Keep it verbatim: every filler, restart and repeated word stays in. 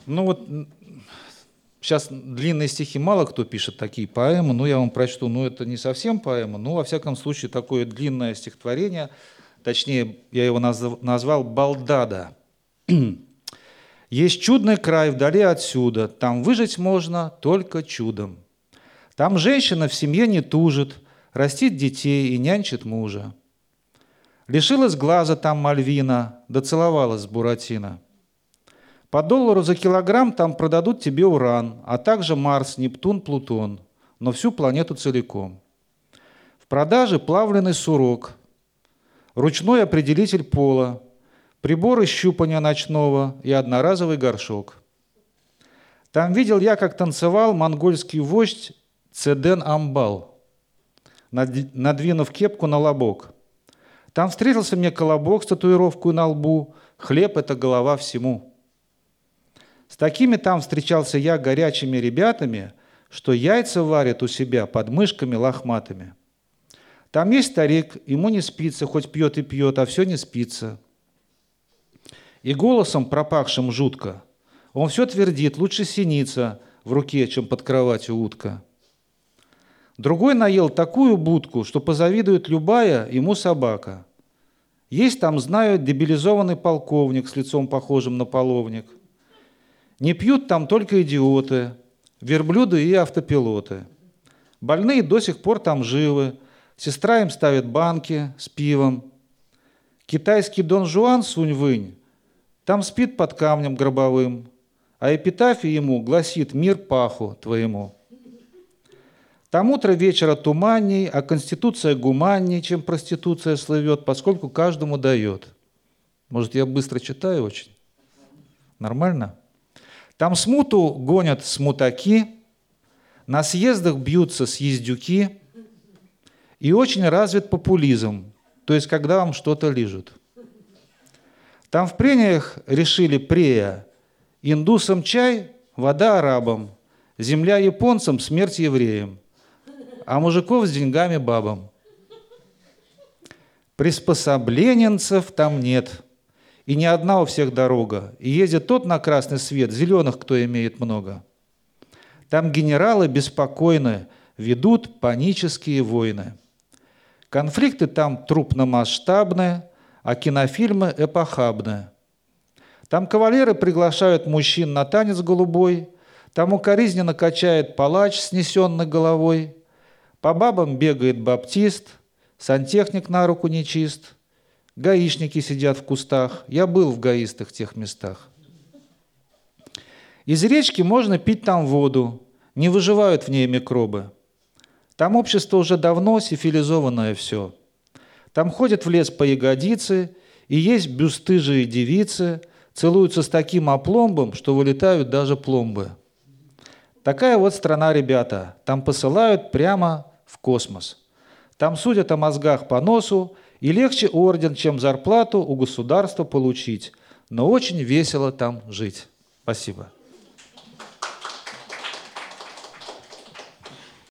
Ну вот сейчас длинные стихи мало кто пишет такие поэмы, но я вам прочту, ну это не совсем поэма, но во всяком случае такое длинное стихотворение, точнее я его назв- назвал «Балдада». Есть чудный край вдали отсюда, там выжить можно только чудом. Там женщина в семье не тужит, растит детей и нянчит мужа. Лишилась глаза там Мальвина, доцеловалась с Буратино. По доллару за килограмм там продадут тебе уран, а также Марс, Нептун, Плутон, но всю планету целиком. В продаже плавленый сурок, ручной определитель пола, приборы щупания ночного и одноразовый горшок. Там видел я, как танцевал монгольский вождь Цеден Амбал, надвинув кепку на лобок. Там встретился мне колобок с татуировкой на лбу, хлеб – это голова всему. С такими там встречался я горячими ребятами, что яйца варят у себя под мышками лохматыми. Там есть старик, ему не спится, хоть пьет и пьет, а все не спится. И голосом, пропахшим жутко, он все твердит, лучше синица в руке, чем под кроватью утка. Другой наел такую будку, что позавидует любая ему собака. Есть там, знаю, дебилизованный полковник с лицом похожим на половник. Не пьют там только идиоты, верблюды и автопилоты. Больные до сих пор там живы, сестра им ставит банки с пивом. Китайский Дон Жуан Сунь-Вынь там спит под камнем гробовым, а эпитафия ему гласит «Мир паху твоему». Там утро вечера туманней, а конституция гуманней, чем проституция слывет, поскольку каждому дает. Может, я быстро читаю очень? Нормально? Там смуту гонят смутаки, на съездах бьются съездюки, и очень развит популизм, то есть когда вам что-то лижут. Там в прениях решили прея: индусам чай, вода арабам, земля японцам, смерть евреям, а мужиков с деньгами бабам. Приспособлененцев там нет, и не одна у всех дорога, и ездит тот на красный свет, зеленых кто имеет много. Там генералы беспокойны, ведут панические войны. Конфликты там трупномасштабные, а кинофильмы эпохабные. Там кавалеры приглашают мужчин на танец голубой, там укоризненно качает палач с снесенной головой, по бабам бегает баптист, сантехник на руку нечист, гаишники сидят в кустах, я был в гаистых тех местах. Из речки можно пить там воду, не выживают в ней микробы. Там общество уже давно сифилизованное все. Там ходят в лес по ягодице, и есть бесстыжие девицы, целуются с таким опломбом, что вылетают даже пломбы. Такая вот страна, ребята. Там посылают прямо в космос. Там судят о мозгах по носу, и легче орден, чем зарплату у государства получить. Но очень весело там жить. Спасибо.